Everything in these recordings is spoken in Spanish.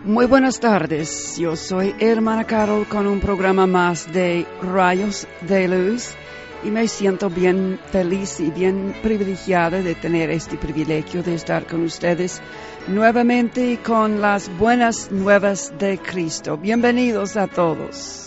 Muy buenas tardes, yo soy hermana Carol con un programa más de Rayos de Luz y me siento bien feliz y bien privilegiada de tener este privilegio de estar con ustedes nuevamente con las buenas nuevas de Cristo. Bienvenidos a todos.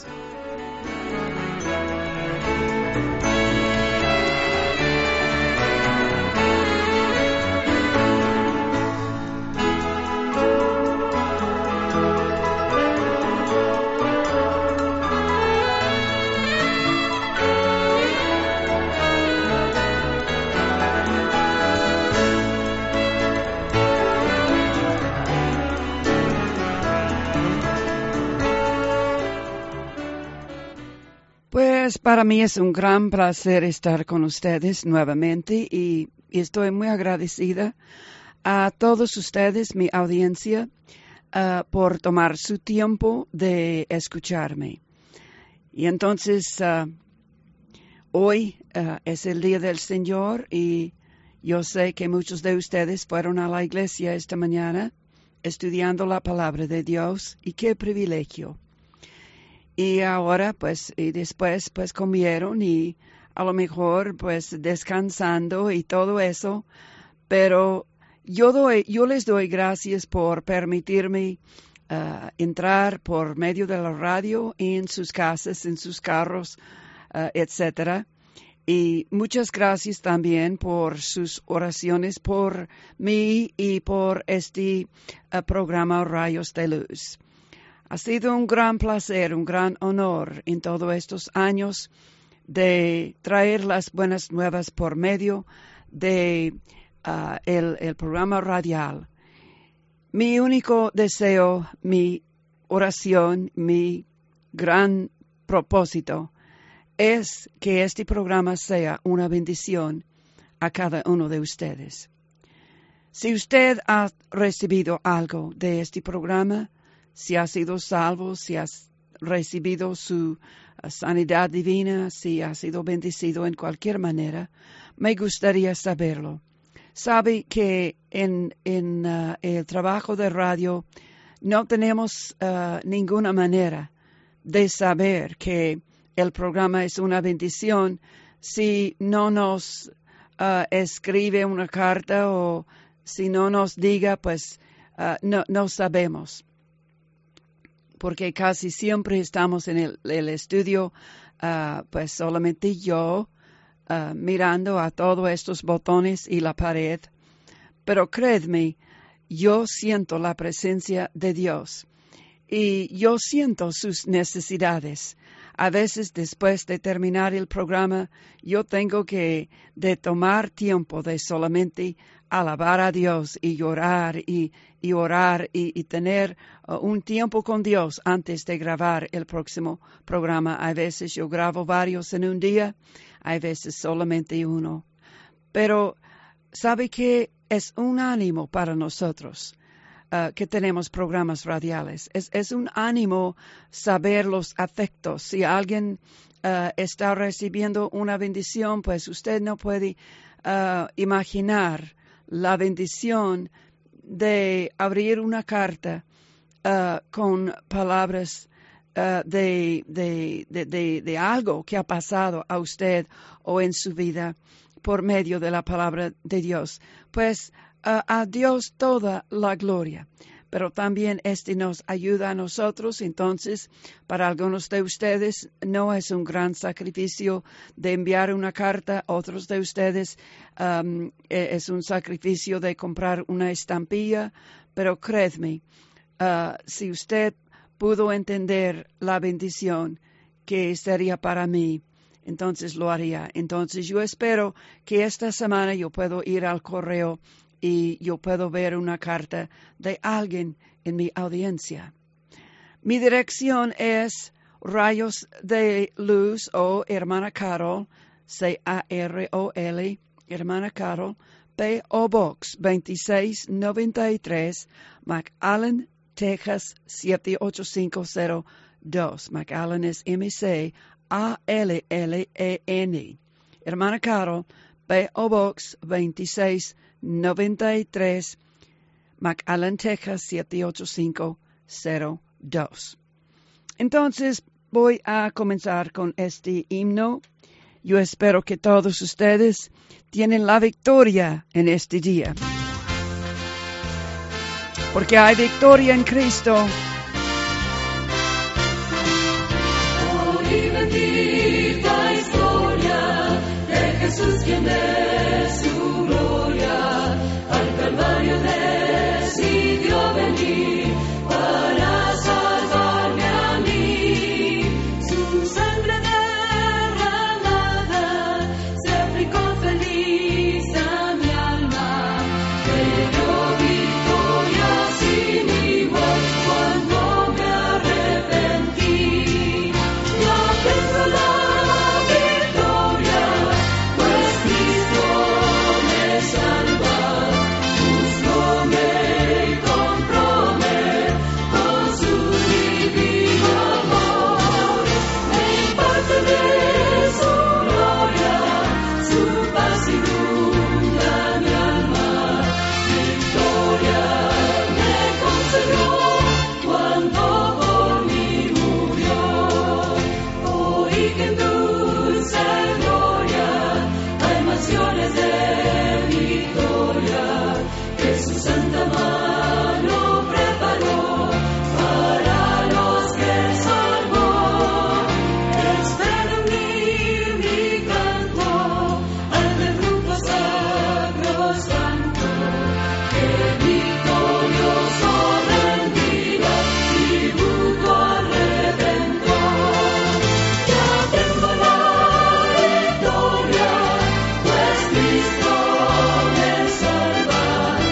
Pues para mí es un gran placer estar con ustedes nuevamente y estoy muy agradecida a todos ustedes, mi audiencia, por tomar su tiempo de escucharme. Y entonces, hoy es el Día del Señor y yo sé que muchos de ustedes fueron a la iglesia esta mañana estudiando la palabra de Dios y qué privilegio. Y ahora, pues, y después, pues, comieron y a lo mejor, pues, descansando y todo eso. Pero yo les doy gracias por permitirme entrar por medio de la radio en sus casas, en sus carros, etcétera. Y muchas gracias también por sus oraciones por mí y por este programa Rayos de Luz. Ha sido un gran placer, un gran honor en todos estos años de traer las buenas nuevas por medio de el programa radial. Mi único deseo, mi oración, mi gran propósito es que este programa sea una bendición a cada uno de ustedes. Si usted ha recibido algo de este programa, si ha sido salvo, si ha recibido su sanidad divina, si ha sido bendecido en cualquier manera, me gustaría saberlo. Sabe que en el trabajo de radio no tenemos ninguna manera de saber que el programa es una bendición si no nos escribe una carta o si no nos diga, pues no sabemos. Porque casi siempre estamos en el estudio, pues solamente yo, mirando a todos estos botones y la pared. Pero créedme, yo siento la presencia de Dios y yo siento sus necesidades. A veces después de terminar el programa, yo tengo que tomar tiempo de solamente alabar a Dios y llorar y orar y tener un tiempo con Dios antes de grabar el próximo programa. A veces yo grabo varios en un día, a veces solamente uno. Pero ¿sabe qué? Es un ánimo para nosotros que tenemos programas radiales. Es un ánimo saber los afectos. Si alguien está recibiendo una bendición, pues usted no puede imaginar la bendición de abrir una carta con palabras de algo que ha pasado a usted o en su vida por medio de la palabra de Dios. Pues a Dios toda la gloria. Pero también nos ayuda a nosotros. Entonces, para algunos de ustedes no es un gran sacrificio de enviar una carta. Otros de ustedes es un sacrificio de comprar una estampilla. Pero créedme, si usted pudo entender la bendición que sería para mí, entonces lo haría. Entonces yo espero que esta semana yo puedo ir al correo y yo puedo ver una carta de alguien en mi audiencia. Mi dirección es Rayos de Luz o Hermana Carol, C-A-R-O-L, Hermana Carol, P.O. Box 2693, McAllen, Texas 78502. McAllen es M-C-A-L-L-E-N. Hermana Carol, P.O. Box 2693, McAllen, Texas 78502. 602. Entonces, voy a comenzar con este himno. Yo espero que todos ustedes tienen la victoria en este día. Porque hay victoria en Cristo. Oh, y bendita historia de Jesús, quien de su gloria al Calvario decidió venir para salvarme a mí. Su sangre derramada se aplicó feliz a mi alma. Me dio victoria sin igual cuando me arrepentí. Ya tengo la victoria, pues Cristo me salva. Búscome y cómprame con su divino amor. Me imparte de su gloria, su paz inunda mi alma. Victoria me concedió cuando por mí murió. Oh, y que en dulce gloria hay mansiones de victoria que su santa mano preparó para los que salvó. Espero unir mi canto al del grupo sacrosanto, que victorioso rendirá tributo al Redentor. Ya tengo la victoria, pues Cristo me salva.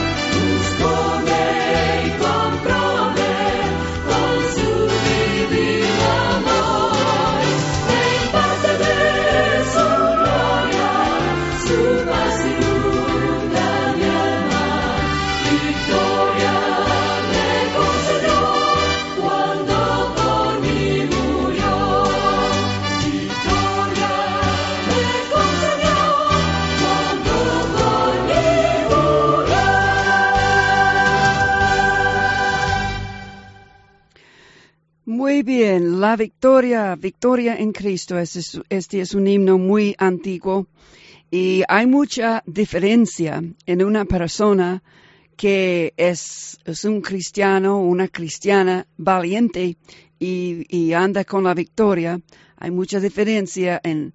Búscome y cómprame con su divino amor. Me imparte de su gloria, su paz inunda mi alma. Victoria me concedió cuando por mí murió. Victoria me concedió cuando por mí murió. Muy bien, la victoria en Cristo. Este es un himno muy antiguo y hay mucha diferencia en una persona que es un cristiano, una cristiana valiente y anda con la victoria. Hay mucha diferencia en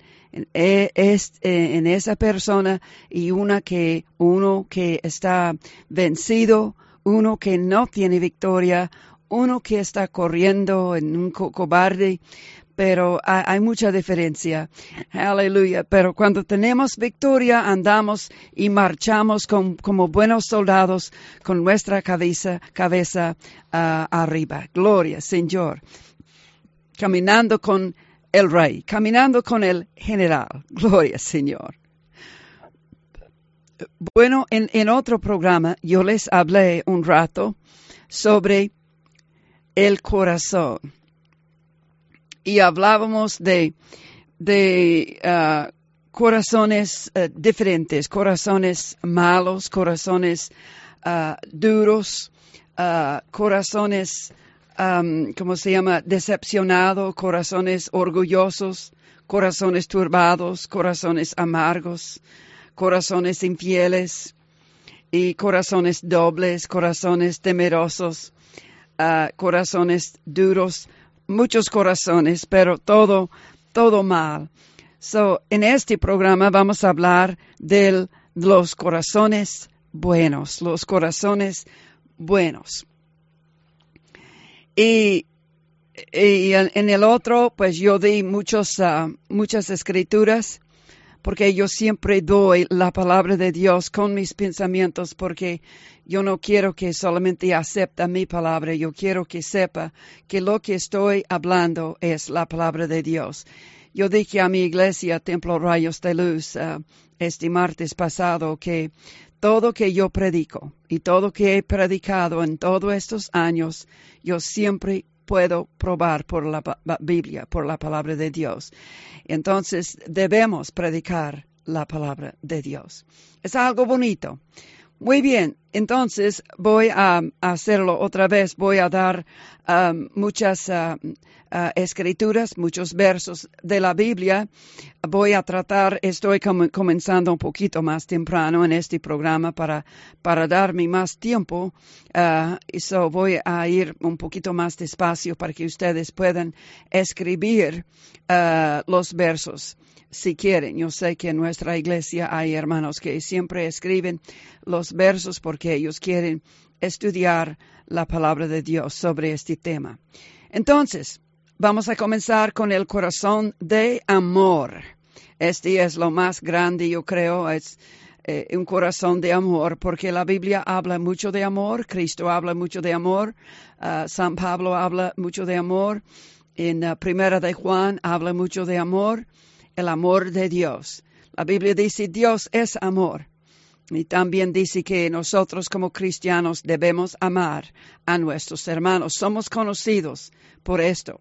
esa persona y uno que está vencido, uno que no tiene victoria, uno que está corriendo en un cobarde, pero hay mucha diferencia. Aleluya. Pero cuando tenemos victoria, andamos y marchamos como buenos soldados con nuestra cabeza arriba. Gloria, Señor. Caminando con el Rey, caminando con el General. Gloria, Señor. Bueno, en otro programa yo les hablé un rato sobre el corazón. Y hablábamos de corazones diferentes, corazones malos, corazones duros, corazones, ¿cómo se llama? Decepcionados, corazones orgullosos, corazones turbados, corazones amargos, corazones infieles y corazones dobles, corazones temerosos. Corazones duros, muchos corazones, pero todo mal. En este programa vamos a hablar de los corazones buenos, los corazones buenos. Y en el otro, pues yo di muchas escrituras, porque yo siempre doy la palabra de Dios con mis pensamientos, porque yo no quiero que solamente acepte mi palabra, yo quiero que sepa que lo que estoy hablando es la palabra de Dios. Yo dije a mi iglesia, Templo Rayos de Luz, este martes pasado, que todo que yo predico y todo que he predicado en todos estos años, yo siempre puedo probar por la Biblia, por la palabra de Dios. Entonces, debemos predicar la palabra de Dios. Es algo bonito. Muy bien, Entonces voy a hacerlo otra vez. Voy a dar muchas escrituras, muchos versos de la Biblia. Voy a tratar, estoy comenzando un poquito más temprano en este programa para darme más tiempo. So voy a ir un poquito más despacio para que ustedes puedan escribir los versos. Si quieren, yo sé que en nuestra iglesia hay hermanos que siempre escriben los versos porque ellos quieren estudiar la palabra de Dios sobre este tema. Entonces, vamos a comenzar con el corazón de amor. Este es lo más grande, yo creo, es un corazón de amor, porque la Biblia habla mucho de amor, Cristo habla mucho de amor, San Pablo habla mucho de amor, en Primera de Juan habla mucho de amor. El amor de Dios. La Biblia dice Dios es amor. Y también dice que nosotros como cristianos debemos amar a nuestros hermanos. Somos conocidos por esto.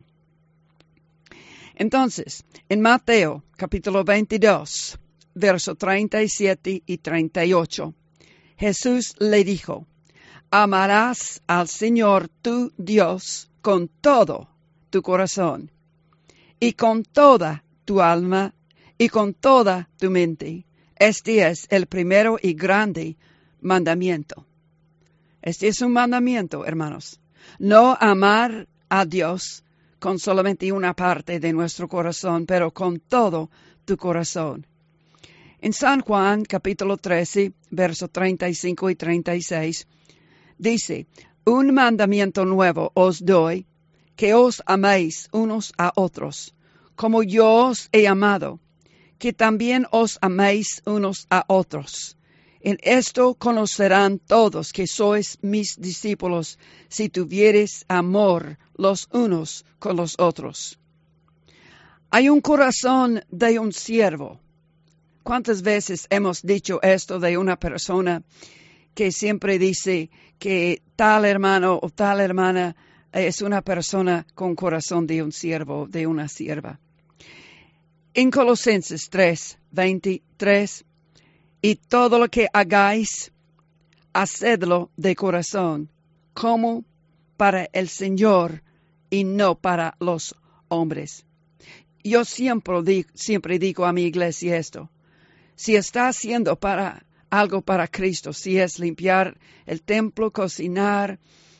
Entonces, en Mateo capítulo 22, verso 37 y 38, Jesús le dijo, amarás al Señor tu Dios con todo tu corazón y con toda tu alma y con toda tu mente. Este es el primero y grande mandamiento. Este es un mandamiento, hermanos. No amar a Dios con solamente una parte de nuestro corazón, pero con todo tu corazón. En San Juan, capítulo 13, versos 35 y 36, dice, un mandamiento nuevo os doy, que os améis unos a otros, como yo os he amado, que también os améis unos a otros. En esto conocerán todos que sois mis discípulos, si tuviereis amor los unos con los otros. Hay un corazón de un siervo. ¿Cuántas veces hemos dicho esto de una persona que siempre dice que tal hermano o tal hermana es una persona con corazón de un siervo, de una sierva? En Colosenses 3:23, y todo lo que hagáis, hacedlo de corazón, como para el Señor y no para los hombres. Yo siempre digo a mi iglesia esto. Si está haciendo algo para Cristo, si es limpiar el templo, cocinar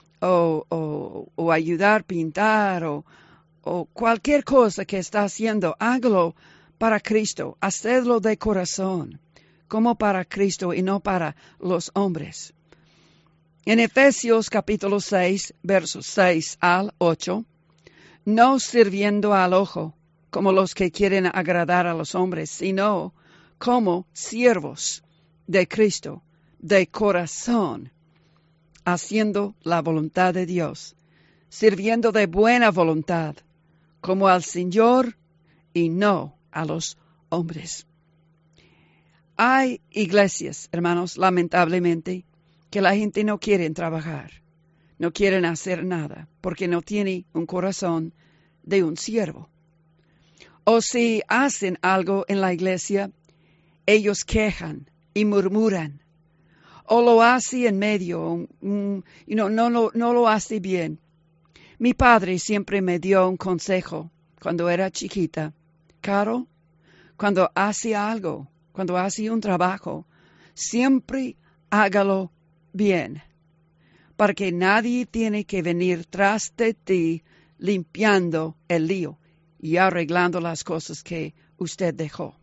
o ayudar a pintar o cualquier cosa que está haciendo, hágalo para Cristo, hacedlo de corazón, como para Cristo y no para los hombres. En Efesios capítulo 6, versos 6 al 8, no sirviendo al ojo, como los que quieren agradar a los hombres, sino como siervos de Cristo, de corazón, haciendo la voluntad de Dios, sirviendo de buena voluntad, como al Señor y no a los hombres. Hay iglesias, hermanos, lamentablemente, que la gente no quiere trabajar, no quieren hacer nada, porque no tiene un corazón de un siervo. O si hacen algo en la iglesia, ellos quejan y murmuran, o lo hace en medio, no lo hace bien. Mi padre siempre me dio un consejo cuando era chiquita. Caro, cuando hace algo, cuando hace un trabajo, siempre hágalo bien, porque nadie tiene que venir tras de ti limpiando el lío y arreglando las cosas que usted dejó.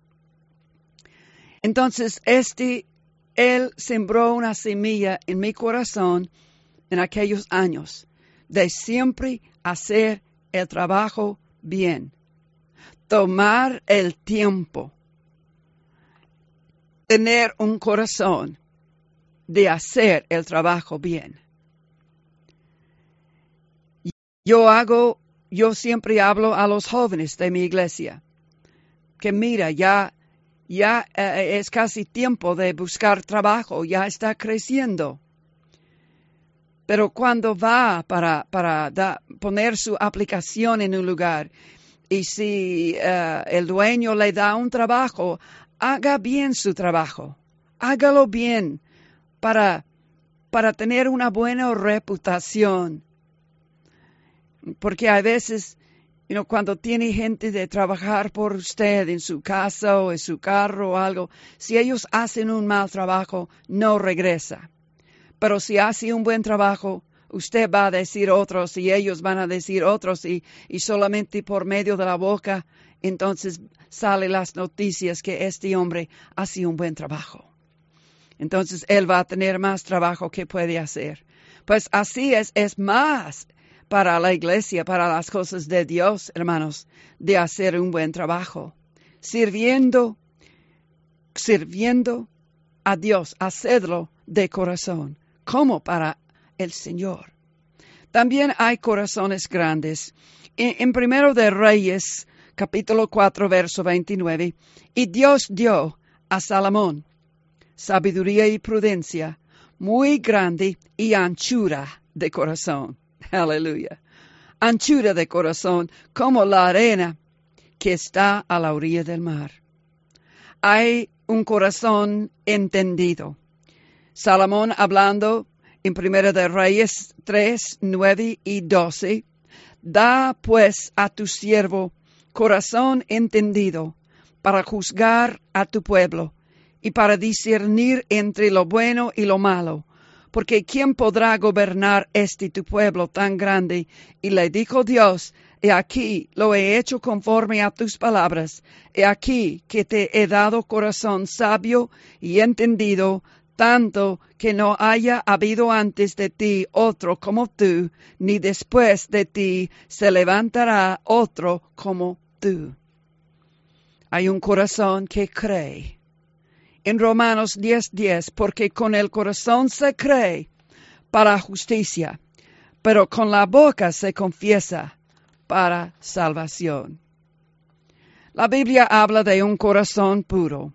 Entonces, él sembró una semilla en mi corazón en aquellos años de siempre hacer el trabajo bien, tomar el tiempo, tener un corazón de hacer el trabajo bien. Yo siempre hablo a los jóvenes de mi iglesia, que mira, ya es casi tiempo de buscar trabajo, ya está creciendo. Pero cuando va para poner su aplicación en un lugar, y si el dueño le da un trabajo, haga bien su trabajo, hágalo bien para para tener una buena reputación. Porque a veces, cuando tiene gente de trabajar por usted en su casa o en su carro o algo, si ellos hacen un mal trabajo, no regresa. Pero si hace un buen trabajo, usted va a decir otros y ellos van a decir otros y solamente por medio de la boca, entonces salen las noticias que este hombre hace un buen trabajo. Entonces él va a tener más trabajo que puede hacer. Pues así es más para la iglesia, para las cosas de Dios, hermanos, de hacer un buen trabajo. Sirviendo a Dios, hacedlo de corazón, como para el Señor. También hay corazones grandes. En Primero de Reyes, capítulo 4, verso 29, y Dios dio a Salomón sabiduría y prudencia, muy grande y anchura de corazón. Aleluya. Anchura de corazón como la arena que está a la orilla del mar. Hay un corazón entendido. Salomón hablando en Primera de Reyes 3, 9 y 12. Da pues a tu siervo corazón entendido para juzgar a tu pueblo y para discernir entre lo bueno y lo malo. Porque ¿quién podrá gobernar tu pueblo tan grande? Y le dijo Dios, he aquí lo he hecho conforme a tus palabras. He aquí que te he dado corazón sabio y entendido, tanto que no haya habido antes de ti otro como tú, ni después de ti se levantará otro como tú. Hay un corazón que cree. En Romanos 10:10, porque con el corazón se cree para justicia, pero con la boca se confiesa para salvación. La Biblia habla de un corazón puro.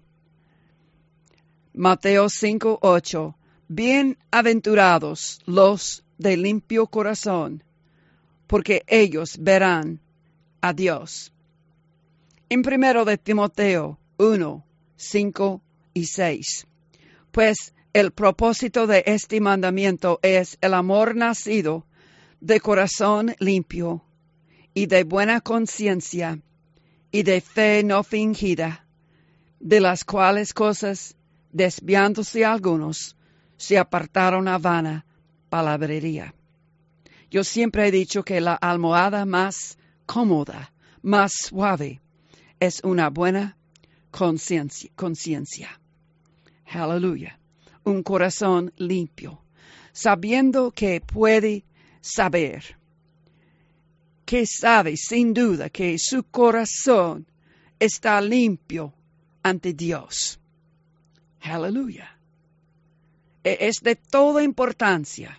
Mateo 5:8, bienaventurados los de limpio corazón, porque ellos verán a Dios. En 1 de Timoteo 1:5 y 6. Pues el propósito de este mandamiento es el amor nacido de corazón limpio y de buena conciencia y de fe no fingida, de las cuales cosas, desviándose algunos, se apartaron a vana palabrería. Yo siempre he dicho que la almohada más cómoda, más suave, es una buena conciencia. Aleluya. Un corazón limpio, sabiendo que puede saber, que sabe sin duda que su corazón está limpio ante Dios. Aleluya. Es de toda importancia.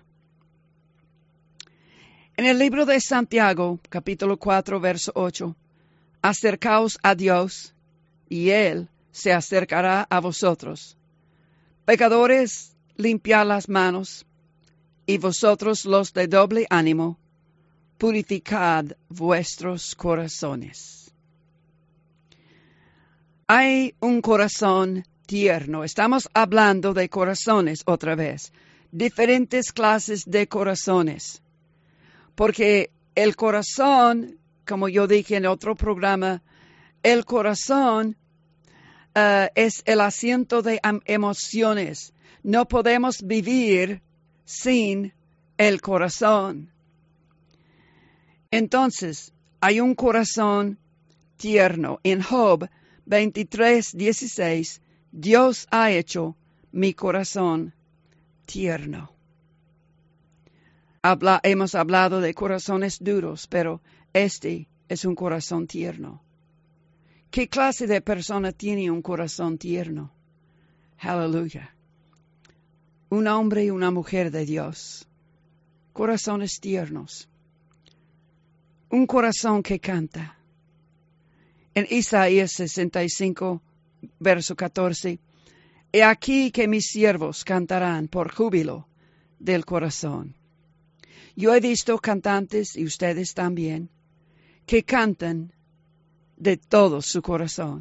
En el libro de Santiago, capítulo 4, verso 8, acercaos a Dios y Él se acercará a vosotros. Pecadores, limpiad las manos, y vosotros los de doble ánimo, purificad vuestros corazones. Hay un corazón tierno. Estamos hablando de corazones otra vez. Diferentes clases de corazones. Porque el corazón, como yo dije en otro programa, el corazón es el asiento de emociones. No podemos vivir sin el corazón. Entonces, hay un corazón tierno. En Job 23:16, Dios ha hecho mi corazón tierno. Hemos hablado de corazones duros, pero este es un corazón tierno. ¿Qué clase de persona tiene un corazón tierno? Aleluya. Un hombre y una mujer de Dios. Corazones tiernos. Un corazón que canta. En Isaías 65, verso 14, he aquí que mis siervos cantarán por júbilo del corazón. Yo he visto cantantes, y ustedes también, que cantan de todo su corazón,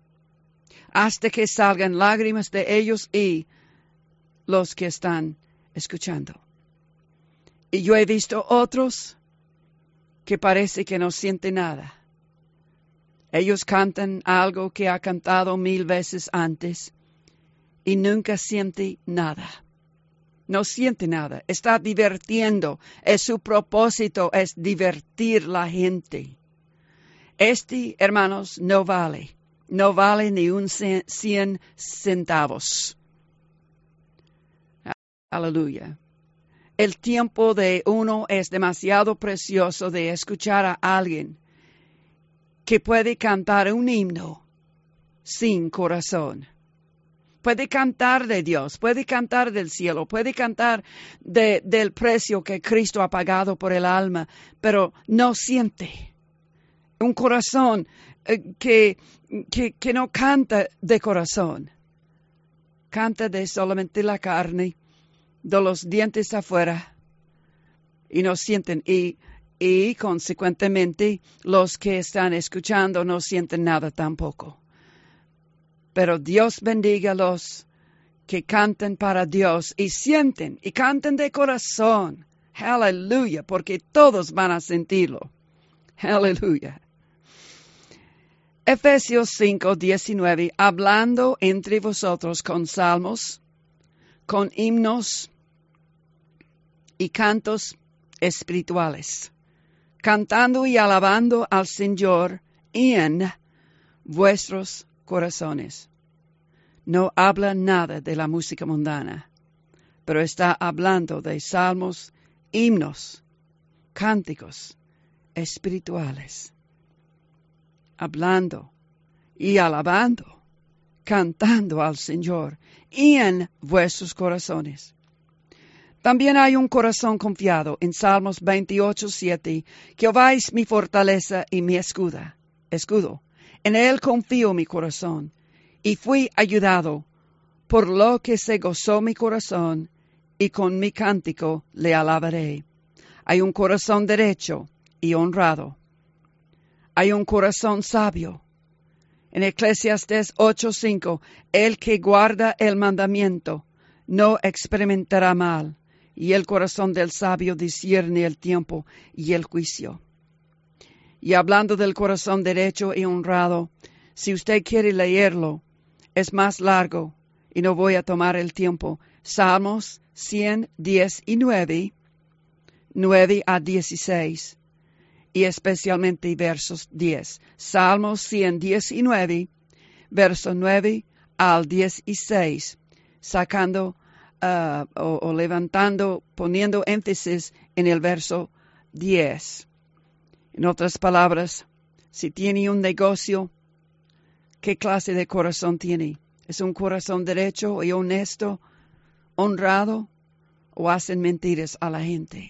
hasta que salgan lágrimas de ellos y los que están escuchando. Y yo he visto otros que parece que no sienten nada. Ellos cantan algo que ha cantado 1000 veces antes y nunca siente nada. No siente nada. Está divirtiendo. Su propósito es divertir la gente. Hermanos, no vale. No vale ni un 100 centavos. Aleluya. El tiempo de uno es demasiado precioso de escuchar a alguien que puede cantar un himno sin corazón. Puede cantar de Dios, puede cantar del cielo, puede cantar del precio que Cristo ha pagado por el alma, pero no siente. Un corazón que no canta de corazón. Canta de solamente la carne, de los dientes afuera, y no sienten. Y consecuentemente los que están escuchando no sienten nada tampoco. Pero Dios bendiga a los que cantan para Dios y sienten y cantan de corazón. Aleluya, porque todos van a sentirlo. Aleluya. Efesios 5:19, hablando entre vosotros con salmos, con himnos y cantos espirituales, cantando y alabando al Señor en vuestros corazones. No habla nada de la música mundana, pero está hablando de salmos, himnos, cánticos espirituales. Hablando y alabando, cantando al Señor en vuestros corazones. También hay un corazón confiado en Salmos 28:7. Jehová es mi fortaleza y mi escudo. En él confío mi corazón, y fui ayudado, por lo que se gozó mi corazón, y con mi cántico le alabaré. Hay un corazón derecho y honrado. Hay un corazón sabio. En Eclesiastés 8:5, el que guarda el mandamiento no experimentará mal, y el corazón del sabio discierne el tiempo y el juicio. Y hablando del corazón derecho y honrado, si usted quiere leerlo, es más largo y no voy a tomar el tiempo. Salmos 119, 9 a 16, y especialmente versos 10. Salmos 119, versos 9 al 16, sacando o levantando, poniendo énfasis en el verso 10. En otras palabras, si tiene un negocio, ¿qué clase de corazón tiene? ¿Es un corazón derecho y honesto, honrado, o hacen mentiras a la gente?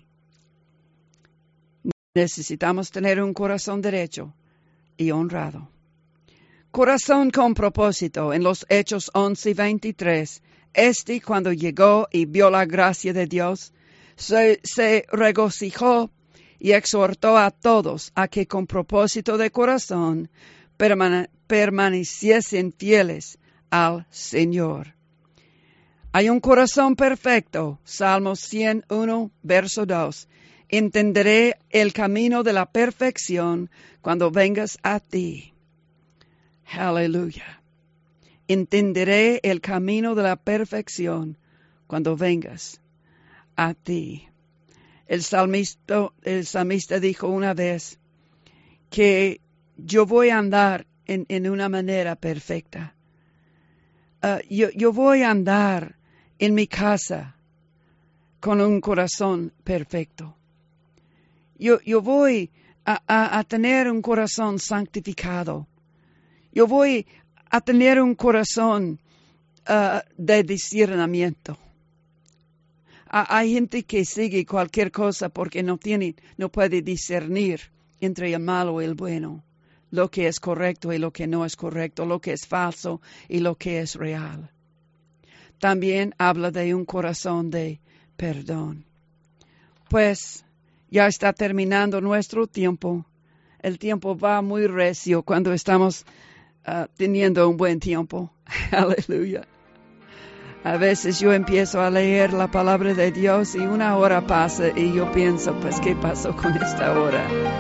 Necesitamos tener un corazón derecho y honrado. Corazón con propósito. En los Hechos 11:23, cuando llegó y vio la gracia de Dios, se regocijó y exhortó a todos a que con propósito de corazón permaneciesen fieles al Señor. Hay un corazón perfecto. Salmos 101, verso 2. Entenderé el camino de la perfección cuando vengas a ti. Aleluya. Entenderé el camino de la perfección cuando vengas a ti. El salmista dijo una vez que yo voy a andar en una manera perfecta. Yo voy a andar en mi casa con un corazón perfecto. Yo voy a tener un corazón santificado. Yo voy a tener un corazón de discernimiento. Hay gente que sigue cualquier cosa porque no puede discernir entre el malo y el bueno, lo que es correcto y lo que no es correcto, lo que es falso y lo que es real. También habla de un corazón de perdón. Pues ya está terminando nuestro tiempo. El tiempo va muy recio cuando estamos teniendo un buen tiempo. Aleluya. A veces yo empiezo a leer la palabra de Dios y una hora pasa y yo pienso, pues, ¿qué pasó con esta hora?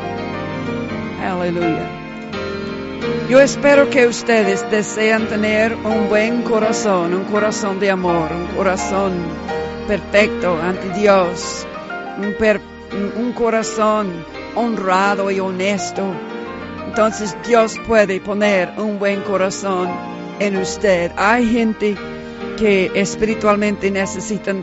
Aleluya. Yo espero que ustedes desean tener un buen corazón, un corazón de amor, un corazón perfecto ante Dios, un corazón honrado y honesto. Entonces Dios puede poner un buen corazón en usted. Hay gente que espiritualmente necesitan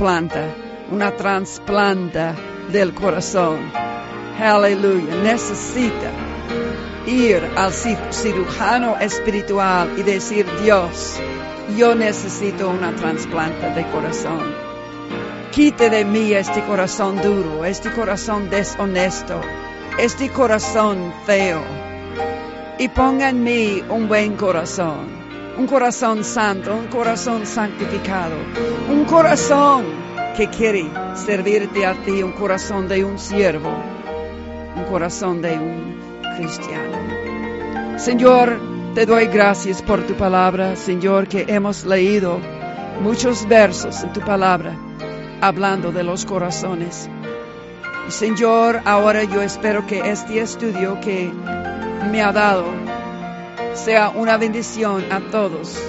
una trasplanta del corazón. Aleluya. Necesita ir al cirujano espiritual y decir, Dios, yo necesito una trasplanta de corazón. Quite de mí este corazón duro, este corazón deshonesto, este corazón feo, y ponga en mí un buen corazón, un corazón santo, un corazón santificado, un corazón que quiere servirte a ti, un corazón de un siervo, un corazón de un cristiano. Señor, te doy gracias por tu palabra, Señor, que hemos leído muchos versos en tu palabra hablando de los corazones. Y Señor, ahora yo espero que este estudio que me ha dado sea una bendición a todos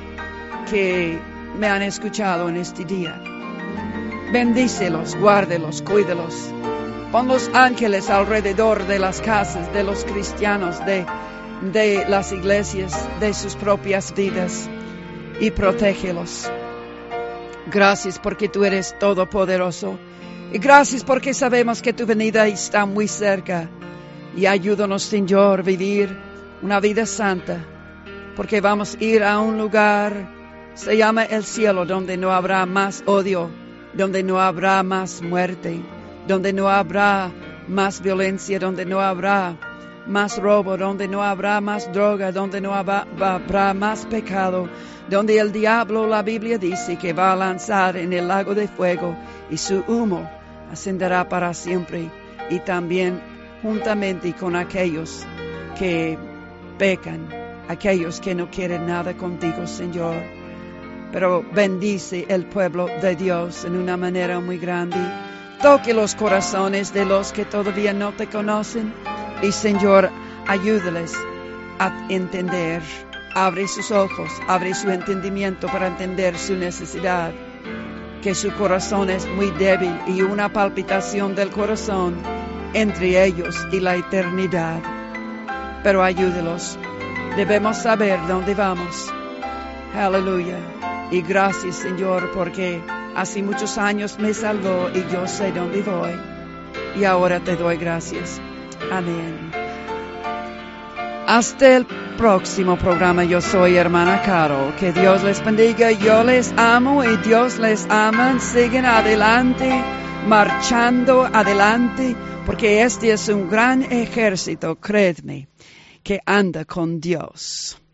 que me han escuchado en este día. Bendícelos, guárdelos, cuídelos. Pon los ángeles alrededor de las casas de los cristianos, de las iglesias, de sus propias vidas, y protégelos. Gracias porque tú eres todopoderoso. Y gracias porque sabemos que tu venida está muy cerca. Y ayúdanos, Señor, a vivir una vida santa, porque vamos a ir a un lugar, se llama el cielo, donde no habrá más odio, donde no habrá más muerte, donde no habrá más violencia, donde no habrá más robo, donde no habrá más droga, donde no habrá más pecado, donde el diablo, la Biblia dice, que va a lanzar en el lago de fuego y su humo ascenderá para siempre, y también juntamente con aquellos que pecan, aquellos que no quieren nada contigo, Señor. Pero bendice el pueblo de Dios en una manera muy grande. Toque los corazones de los que todavía no te conocen. Y Señor, ayúdales a entender. Abre sus ojos, abre su entendimiento para entender su necesidad. Que su corazón es muy débil y una palpitación del corazón entre ellos y la eternidad. Pero ayúdelos. Debemos saber dónde vamos. Aleluya. Y gracias, Señor, porque hace muchos años me salvó y yo sé dónde voy. Y ahora te doy gracias. Amén. Hasta el próximo programa. Yo soy hermana Caro. Que Dios les bendiga. Yo les amo y Dios les ama. Siguen adelante, marchando adelante, porque este es un gran ejército, créedme, que anda con Dios.